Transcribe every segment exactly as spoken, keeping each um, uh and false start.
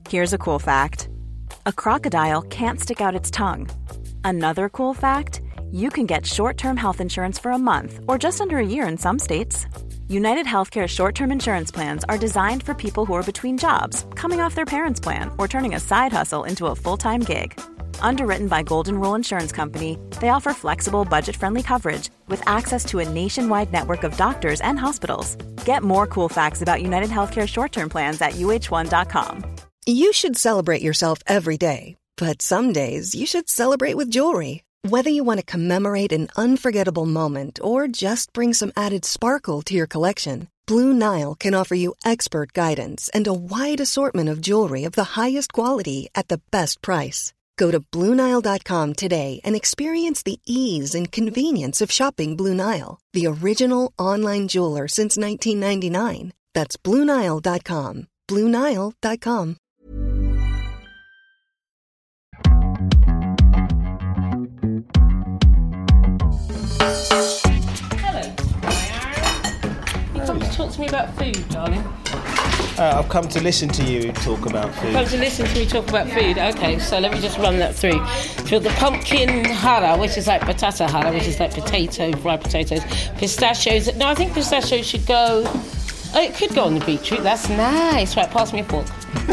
Here's a cool fact. A crocodile can't stick out its tongue. Another cool fact, you can get short-term health insurance for a month or just under a year in some states. United Healthcare short-term insurance plans are designed for people who are between jobs, coming off their parents' plan, or turning a side hustle into a full-time gig. Underwritten by Golden Rule Insurance Company, they offer flexible, budget-friendly coverage with access to a nationwide network of doctors and hospitals. Get more cool facts about United Healthcare short-term plans at U H one dot com. You should celebrate yourself every day, but some days you should celebrate with jewelry. Whether you want to commemorate an unforgettable moment or just bring some added sparkle to your collection, Blue Nile can offer you expert guidance and a wide assortment of jewelry of the highest quality at the best price. Go to Blue Nile dot com today and experience the ease and convenience of shopping Blue Nile, the original online jeweler since nineteen ninety-nine. That's Blue Nile dot com. Blue Nile dot com. Hello, you come to talk to me about food, darling? Uh, I've come to listen to you talk about food. Come to listen to me talk about food. Okay, so let me just run that through. So the pumpkin hara, which is like patata hara, which is like potato, fried potatoes, pistachios. No, I think pistachios should go. Oh, it could go on the beetroot. That's nice. Right, pass me a fork.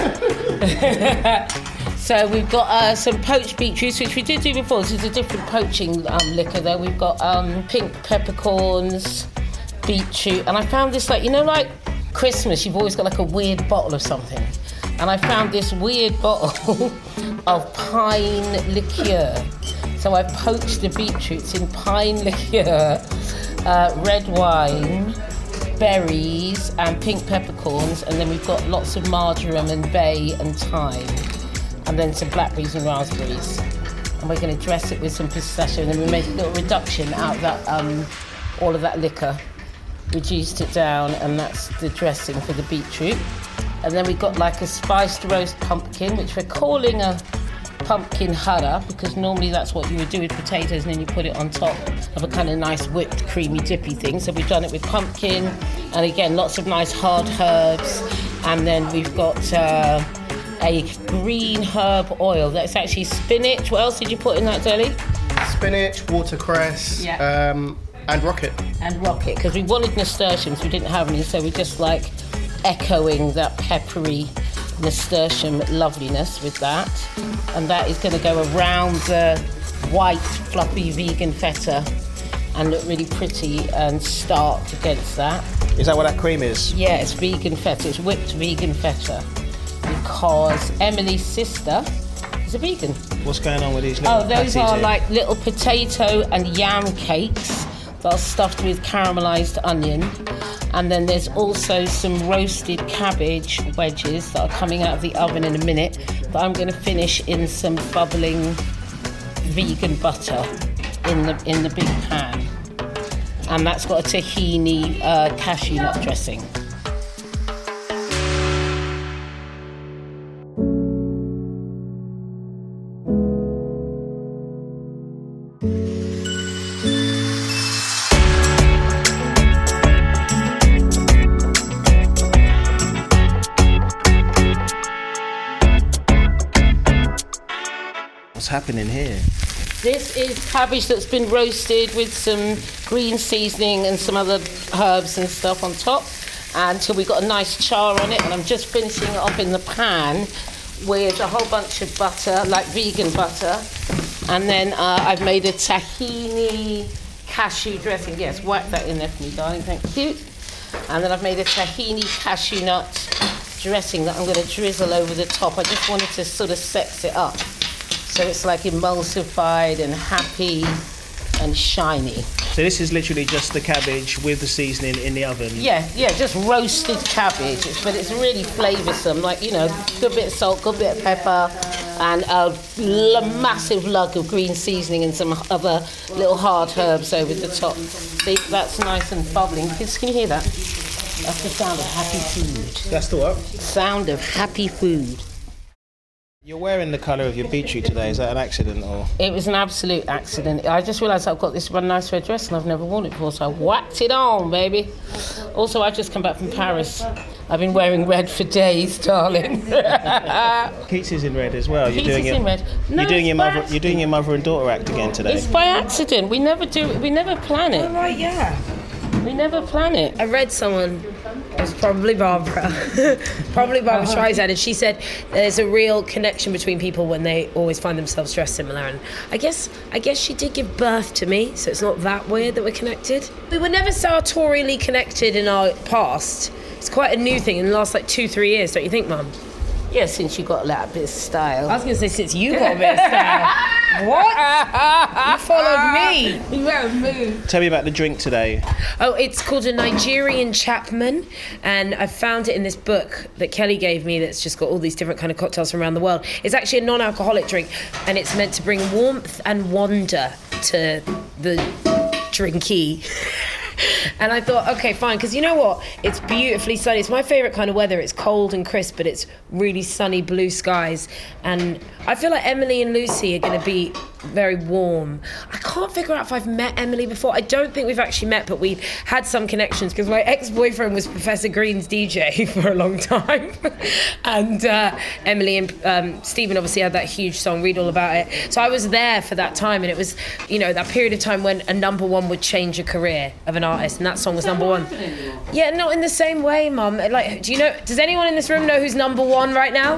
So we've got uh, some poached beetroots, which we did do before. This is a different poaching um, liquor, though. We've got um, pink peppercorns, beetroot, and I found this, like, you know, like Christmas, you've always got like a weird bottle of something. And I found this weird bottle of pine liqueur. So I poached the beetroots in pine liqueur, uh, red wine, berries, and pink peppercorns, and then we've got lots of marjoram and bay and thyme. And then some blackberries and raspberries. And we're going to dress it with some pistachio, and then we made a little reduction out of that, um, all of that liquor. Reduced it down, and that's the dressing for the beetroot. And then we got like a spiced roast pumpkin, which we're calling a pumpkin hara, because normally that's what you would do with potatoes, and then you put it on top of a kind of nice whipped creamy dippy thing. So we've done it with pumpkin, and again lots of nice hard herbs. And then we've got uh, a green herb oil that's actually spinach. What else did you put in that, Deli? Spinach, watercress, yeah. um, and rocket. And rocket, because we wanted nasturtiums, we didn't have any, so we're just like echoing that peppery nasturtium loveliness with that. And that is going to go around the white, fluffy vegan feta and look really pretty and stark against that. Is that what that cream is? Yeah, it's vegan feta, it's whipped vegan feta. Because Emily's sister is a vegan. What's going on with these little Oh, those are here? like little potato and yam cakes that are stuffed with caramelised onion. And then there's also some roasted cabbage wedges that are coming out of the oven in a minute that I'm going to finish in some bubbling vegan butter in the in the big pan. And that's got a tahini uh, cashew nut dressing. What's happening here? This is cabbage that's been roasted with some green seasoning and some other herbs and stuff on top until we've got a nice char on it, and I'm just finishing it off in the pan with a whole bunch of butter, like vegan butter, and then uh, I've made a tahini cashew dressing. Yes, whack that in there for me, darling, thank you. And then I've made a tahini cashew nut dressing that I'm going to drizzle over the top. I just wanted to sort of sex it up. So it's like emulsified and happy and shiny. So this is literally just the cabbage with the seasoning in the oven? Yeah, yeah, just roasted cabbage, it's, but it's really flavoursome. Like, you know, good bit of salt, good bit of pepper, and a l- massive lug of green seasoning and some other little hard herbs over the top. See, that's nice and bubbling. Can you hear that? That's the sound of happy food. That's the what? Sound of happy food. You're wearing the colour of your beetroot today. Is that an accident or? It was an absolute accident. I just realised I've got this one nice red dress and I've never worn it before, so I whacked it on, baby. Also, I just come back from Paris. I've been wearing red for days, darling. Keats is in red as well. You're Keats doing is your, in red. No, you're doing your mother. accident. You're doing your mother and daughter act again today. It's by accident. We never do it. We never plan it. Oh, right, yeah. We never plan it. I read someone, it was probably Barbara, probably Barbara Streisand, and she said there's a real connection between people when they always find themselves dressed similar. And I guess I guess she did give birth to me, so it's not that weird that we're connected. We were never sartorially connected in our past. It's quite a new thing in the last like two, three years, don't you think, Mum? Yeah, since you got a little bit of style. I was going to say since you got a bit of style. What? You followed me. You better move. Tell me about the drink today. Oh, it's called a Nigerian Chapman, and I found it in this book that Kelly gave me that's just got all these different kind of cocktails from around the world. It's actually a non-alcoholic drink, and it's meant to bring warmth and wonder to the drinky. And I thought, okay, fine, because you know what? It's beautifully sunny. It's my favourite kind of weather. It's cold and crisp, but it's really sunny, blue skies. And I feel like Emily and Lucy are going to be very warm. I can't figure out if I've met Emily before. I don't think we've actually met, but we've had some connections because my ex-boyfriend was Professor Green's D J for a long time. and uh, Emily and um, Stephen obviously had that huge song, Read All About It. So I was there for that time, and it was, you know, that period of time when a number one would change a career of an artist, and that song was number one. Yeah, not in the same way, Mum. Like, do you know, does anyone in this room know who's number one right now?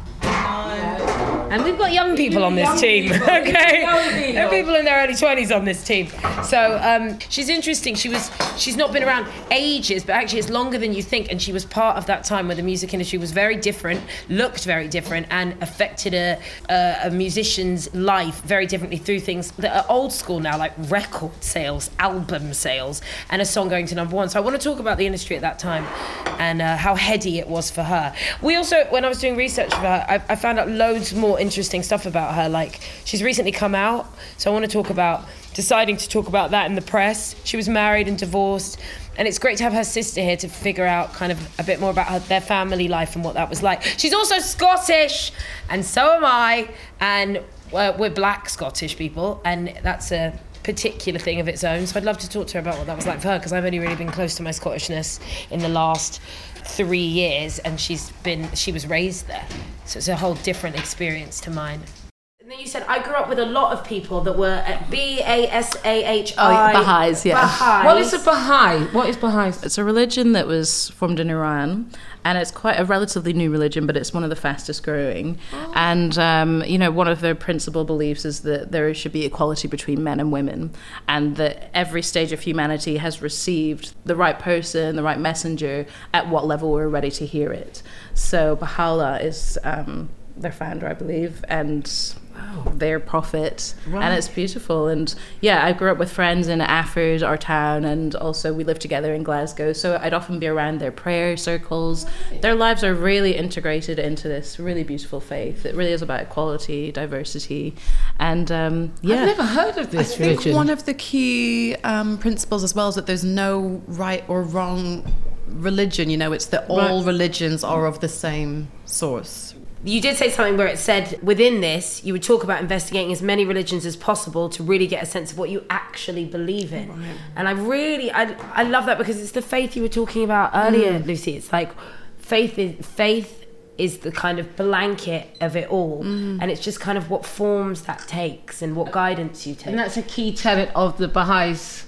And we've got young people on this team, okay? There are people in their early twenties on this team. So um, she's interesting. She was, she's not been around ages, but actually it's longer than you think. And she was part of that time where the music industry was very different, looked very different, and affected a, a, a musician's life very differently through things that are old school now, like record sales, album sales, and a song going to number one. So I want to talk about the industry at that time and uh, how heady it was for her. We also, when I was doing research for her, I, I found out loads more interesting stuff about her. Like, she's recently come out, so I want to talk about deciding to talk about that in the press. She was married and divorced, and it's great to have her sister here to figure out kind of a bit more about her, their family life and what that was like. She's also Scottish, and so am I, and uh, we're black Scottish people, and that's a particular thing of its own. So I'd love to talk to her about what that was like for her, because I've only really been close to my Scottishness in the last three years, and she's been she was raised there, so it's a whole different experience to mine. And then you said, I grew up with a lot of people that were at B A S A H I. Oh, Baha'is, yeah. Baha'is. What is a Baha'i? What is Baha'i? It's a religion that was formed in Iran, and it's quite a relatively new religion, but it's one of the fastest growing. Oh. And, um, you know, one of their principal beliefs is that there should be equality between men and women, and that every stage of humanity has received the right person, the right messenger, at what level we're ready to hear it. So Baha'u'llah is um, their founder, I believe, and their prophet, right. And it's beautiful. And yeah, I grew up with friends in Afford, our town, and also we lived together in Glasgow, so I'd often be around their prayer circles. Their lives are really integrated into this really beautiful faith. It really is about equality, diversity, and um, yeah. I've never heard of this I think religion. One of the key um, principles as well is that there's no right or wrong religion. You know, it's that all right. religions are of the same source. You did say something where it said within this you would talk about investigating as many religions as possible to really get a sense of what you actually believe in. Right. And I really I I love that, because it's the faith you were talking about earlier, mm. Lucy. It's like faith is faith is the kind of blanket of it all, mm. and it's just kind of what forms that takes and what guidance you take. And that's a key tenet of the Baha'is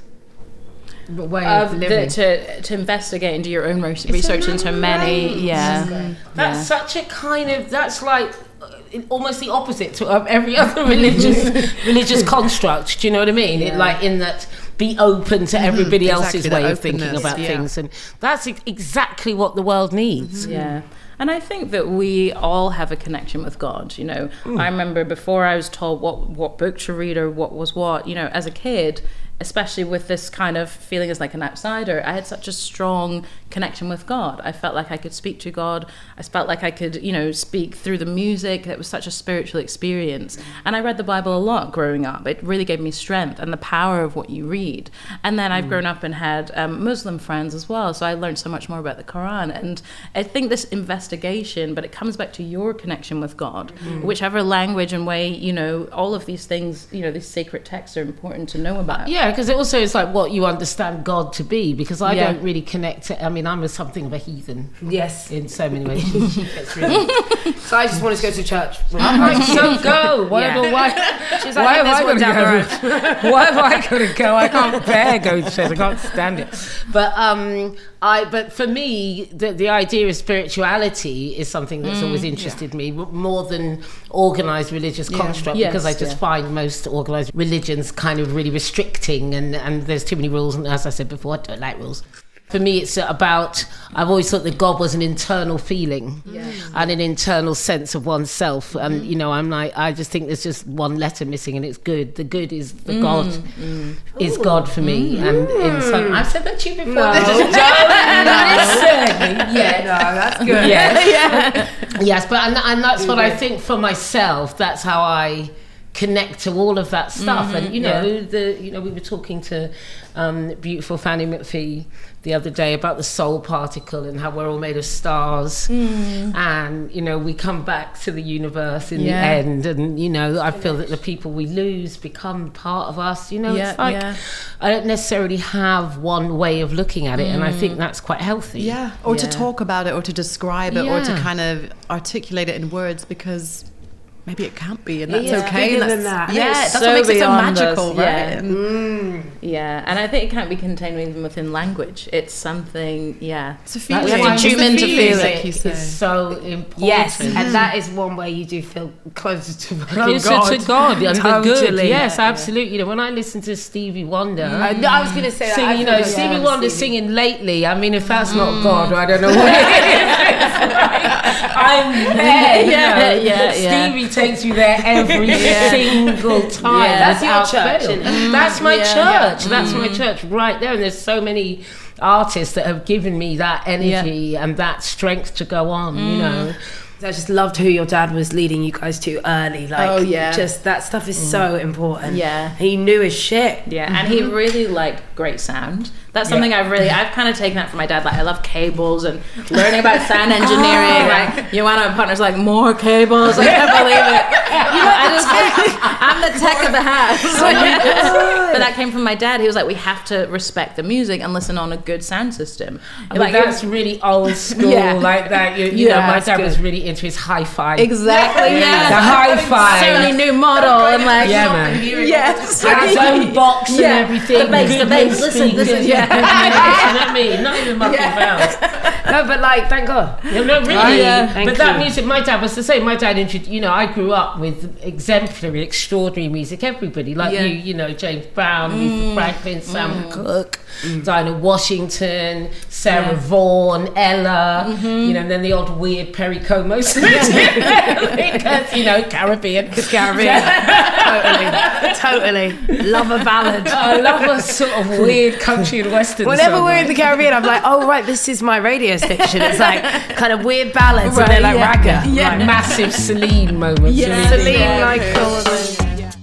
way of of living. The, to to investigate and do your own research into many, yeah. Mm. That's yeah. such a kind of, that's like uh, almost the opposite to of every other religious religious construct. Do you know what I mean? Yeah. It, like in that, be open to everybody mm-hmm. else's exactly, way of thinking about yeah. things, and that's e- exactly what the world needs. Mm-hmm. Yeah. And I think that we all have a connection with God, you know. Mm. I remember before I was told what, what book to read or what was what, you know, as a kid, especially with this kind of feeling as like an outsider, I had such a strong connection with God. I felt like I could speak to God. I felt like I could, you know, speak through the music. It was such a spiritual experience. And I read the Bible a lot growing up. It really gave me strength and the power of what you read. And then I've mm. grown up and had um, Muslim friends as well. So I learned so much more about the Quran. And I think this investigation, but it comes back to your connection with God, mm. whichever language and way, you know, all of these things, you know, these sacred texts are important to know about. Yeah, because it also is like what you understand God to be, because I Yeah. don't really connect it. I mean, I'm a, something of a heathen. Yes. In so many ways. It's really... So I just wanted to go to church. I'm like, so go. Why, Yeah. why, She's like, why have there's I one got down the to road. go? Why have I got to go? I can't bear going to church. I can't stand it. But um, I. But for me, the, the idea of spirituality is something that's Mm, always interested yeah. me more than organised religious Yeah. construct, Yes, because I just yeah. find most organised religions kind of really restricting, and, and there's too many rules. And as I said before, I don't like rules. For me, it's about, I've always thought that God was an internal feeling Yes. and an internal sense of oneself. And, you know, I'm like, I just think there's just one letter missing and it's good. The good is the Mm, God, mm. is God for me. Mm. And in some, I've said that to you before. No. Don't listen. Yeah. No, that's good. Yes. Yeah. Yes, but and, and that's what I think for myself. That's how I connect to all of that stuff. Mm-hmm, and you know, yeah. the you know, we were talking to um, beautiful Fanny McPhee the other day about the soul particle and how we're all made of stars. Mm. And you know, we come back to the universe in Yeah. the end. And you know, I feel that the people we lose become part of us. You know, Yeah, it's like yeah. I don't necessarily have one way of looking at it, and I think that's quite healthy. Yeah, or to Yeah. talk about it, or to describe it, or to Yeah. kind of articulate it in words, because maybe it can't be, and that's Yeah. okay. Bigger and than that's, that. Yeah, It's that's so what makes it so beyond us, magical, right? yeah. And- Mm. Yeah, and I think it can't be contained even within language. It's something, yeah. It's a That's feeling. We have why to tune the in to feeling feel like it. you say. is so important. Yes, and that is one way you do feel closer to Closer God. to God and the good. Totally. Yes, Yeah. absolutely. You know, when I listen to Stevie Wonder, Uh, no, I was going to say that. sing, I you feel know, like Stevie yeah, Wonder Stevie. singing lately. I mean, if that's not God, I don't know what it is. I'm there. You Yeah, know. yeah, yeah. Stevie takes me there every Yeah. single time. Yeah. That's your without church, fail. isn't it? That's my Yeah. church. That's my church right there. And there's so many artists that have given me that energy and that strength to go on. You know. I just loved who your dad was leading you guys to early. Like, Oh, yeah. just that stuff is so important. Yeah. He knew his shit. Yeah, and he really liked great sound. That's something I've really, I've kind of taken that from my dad. Like, I love cables and learning about sound engineering. Like, Joanna, my partner's like, more cables. I can't believe it. You know, I just, I'm the tech of the house. But that came from my dad. He was like, we have to respect the music and listen on a good sound system. But Like, that's really old school, Yeah. like that. You, you Yeah, know, my that's dad was good. really into his hi-fi. Exactly, yeah. The hi-fi. Sony new model and like, Yeah, man. yes. Had his own box and Yeah. everything. The bass, the Good bass. Listen, this speakers, is- yeah. good music, you know what I mean? Not even mucking about. No, but like, thank God. No, no, really. Right, yeah. Thank But that you. music, my dad was the same. My dad, intro- you know, I grew up with exemplary, extraordinary music. Everybody, like Yeah. you, you know, James Brown, Aretha Franklin, Sam Cooke, Dinah Washington, Sarah Yeah. Vaughan, Ella, you know, and then the odd weird Perry Como because, you know, Caribbean. Caribbean. Totally. Totally. Love a ballad. I love a sort of weird country and western Whenever song. we're in the Caribbean, I'm like, oh, right, this is my radio station. It's like kind of weird ballads and they're like yeah. ragga. Like massive Celine moments. Yeah. Celine. Celine, Yeah. like, all of those.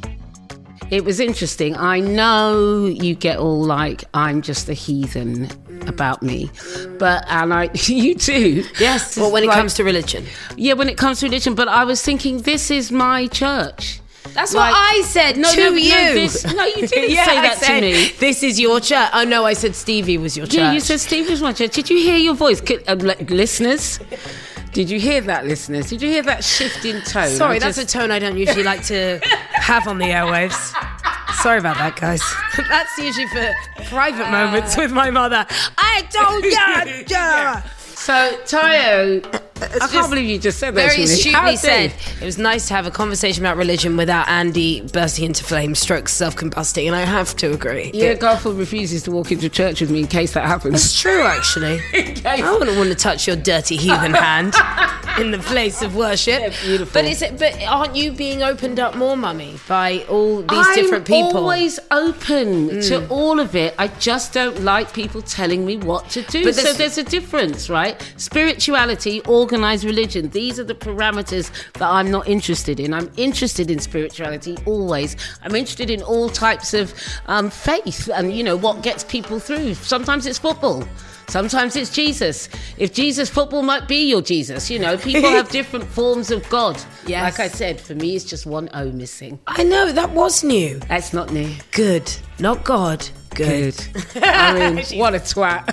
It was interesting. I know you get all like, I'm just a heathen about me, but and I, you too. Yes. Well, when it Like- comes to religion. Yeah, when it comes to religion. But I was thinking, this is my church. That's Like- what I said No, to no, no, you. this- no, you didn't Yeah, say I that to said, me. This is your church. Oh, no, I said Stevie was your church. Yeah, you said Steve was my church. Did you hear your voice, Could- uh, li- listeners? Did you hear that, listeners? Did you hear that shift in tone? Sorry, I that's just- a tone I don't usually like to have on the airwaves. Sorry about that, guys. That's usually for private moments with my mother. I told you. Yeah. So, Tayo, I can't believe you just said that Very to me. How astutely said. dare- It was nice to have a conversation about religion without Andy bursting into flames, stroke self-combusting, and I have to agree. Yeah, Garfield refuses to walk into church with me in case that happens. It's true, actually. I wouldn't want to touch your dirty heathen hand. in the place of worship. Yeah, beautiful. But is it? But aren't you being opened up more, Mummy, by all these I'm different people? I'm always open mm. to all of it. I just don't like people telling me what to do. But so there's a difference, right? Spirituality, organised religion. These are the parameters that I'm not interested in. I'm interested in spirituality always. I'm interested in all types of um, faith and, you know, what gets people through. Sometimes it's football. Sometimes it's Jesus. If Jesus, football might be your Jesus. You know, people have different forms of God. Yes. Like I said, for me, it's just one O missing. I know, that was new. That's not new. Good. Not God. Good. Good. I mean, what a twat.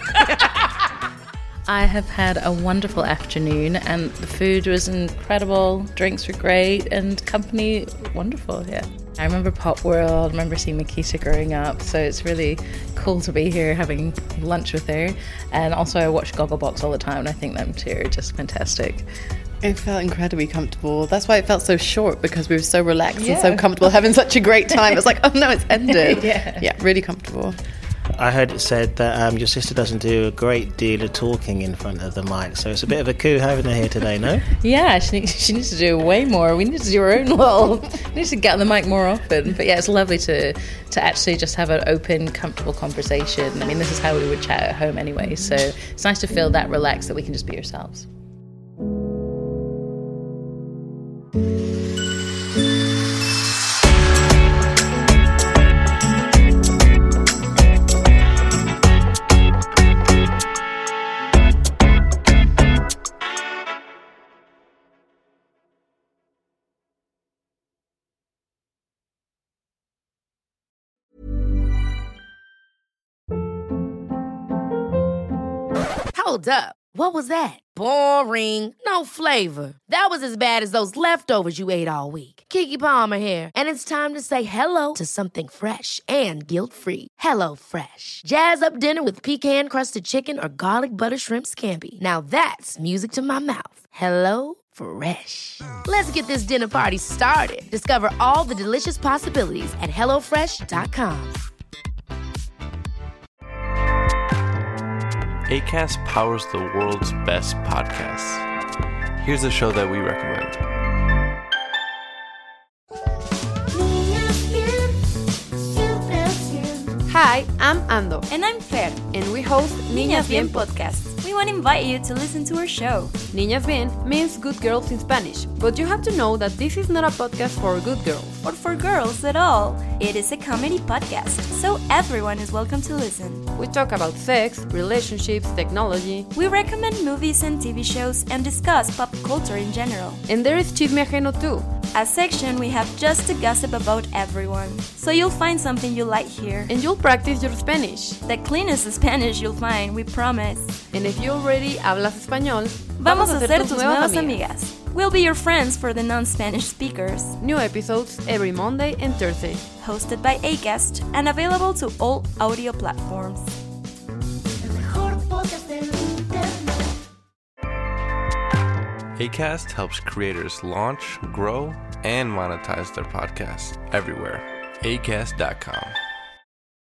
I have had a wonderful afternoon and the food was incredible, drinks were great and company wonderful, yeah. I remember Pop World, I remember seeing Makita growing up, so it's really cool to be here having lunch with her. And also I watch Gogglebox all the time and I think them two are just fantastic. It felt incredibly comfortable. That's why it felt so short, because we were so relaxed yeah. and so comfortable, having such a great time. It was like, oh no, it's ended. yeah. yeah, really comfortable. I heard it said that um, your sister doesn't do a great deal of talking in front of the mic, so it's a bit of a coup having her here today, no? Yeah, she needs, she needs to do way more. We need to do our own little... We need to get on the mic more often. But yeah, it's lovely to to actually just have an open, comfortable conversation. I mean, this is how we would chat at home anyway, so it's nice to feel that relaxed that we can just be ourselves. Hold up. What was that? Boring. No flavor. That was as bad as those leftovers you ate all week. Keke Palmer here, and it's time to say hello to something fresh and guilt-free. Hello Fresh. Jazz up dinner with pecan-crusted chicken or garlic butter shrimp scampi. Now that's music to my mouth. Hello Fresh. Let's get this dinner party started. Discover all the delicious possibilities at hello fresh dot com. Acast powers the world's best podcasts. Here's a show that we recommend. Hi, I'm Ando. And I'm Fer. And we host Niñas Bien podcast. We want to invite you to listen to our show. Niñas Bien means good girls in Spanish, but you have to know that this is not a podcast for good girls. Or for girls at all. It is a comedy podcast, so everyone is welcome to listen. We talk about sex, relationships, technology. We recommend movies and T V shows and discuss pop culture in general. And there is Chisme Ajeno too. A section we have just to gossip about everyone. So you'll find something you like here. And you'll practice your Spanish. The cleanest Spanish you'll find, we promise. And if you already hablas español, vamos a ser tus nuevas amigas. We'll be your friends for the non-Spanish speakers. New episodes every Monday and Thursday. Hosted by Acast and available to all audio platforms. Acast helps creators launch, grow, and monetize their podcasts everywhere. Acast dot com.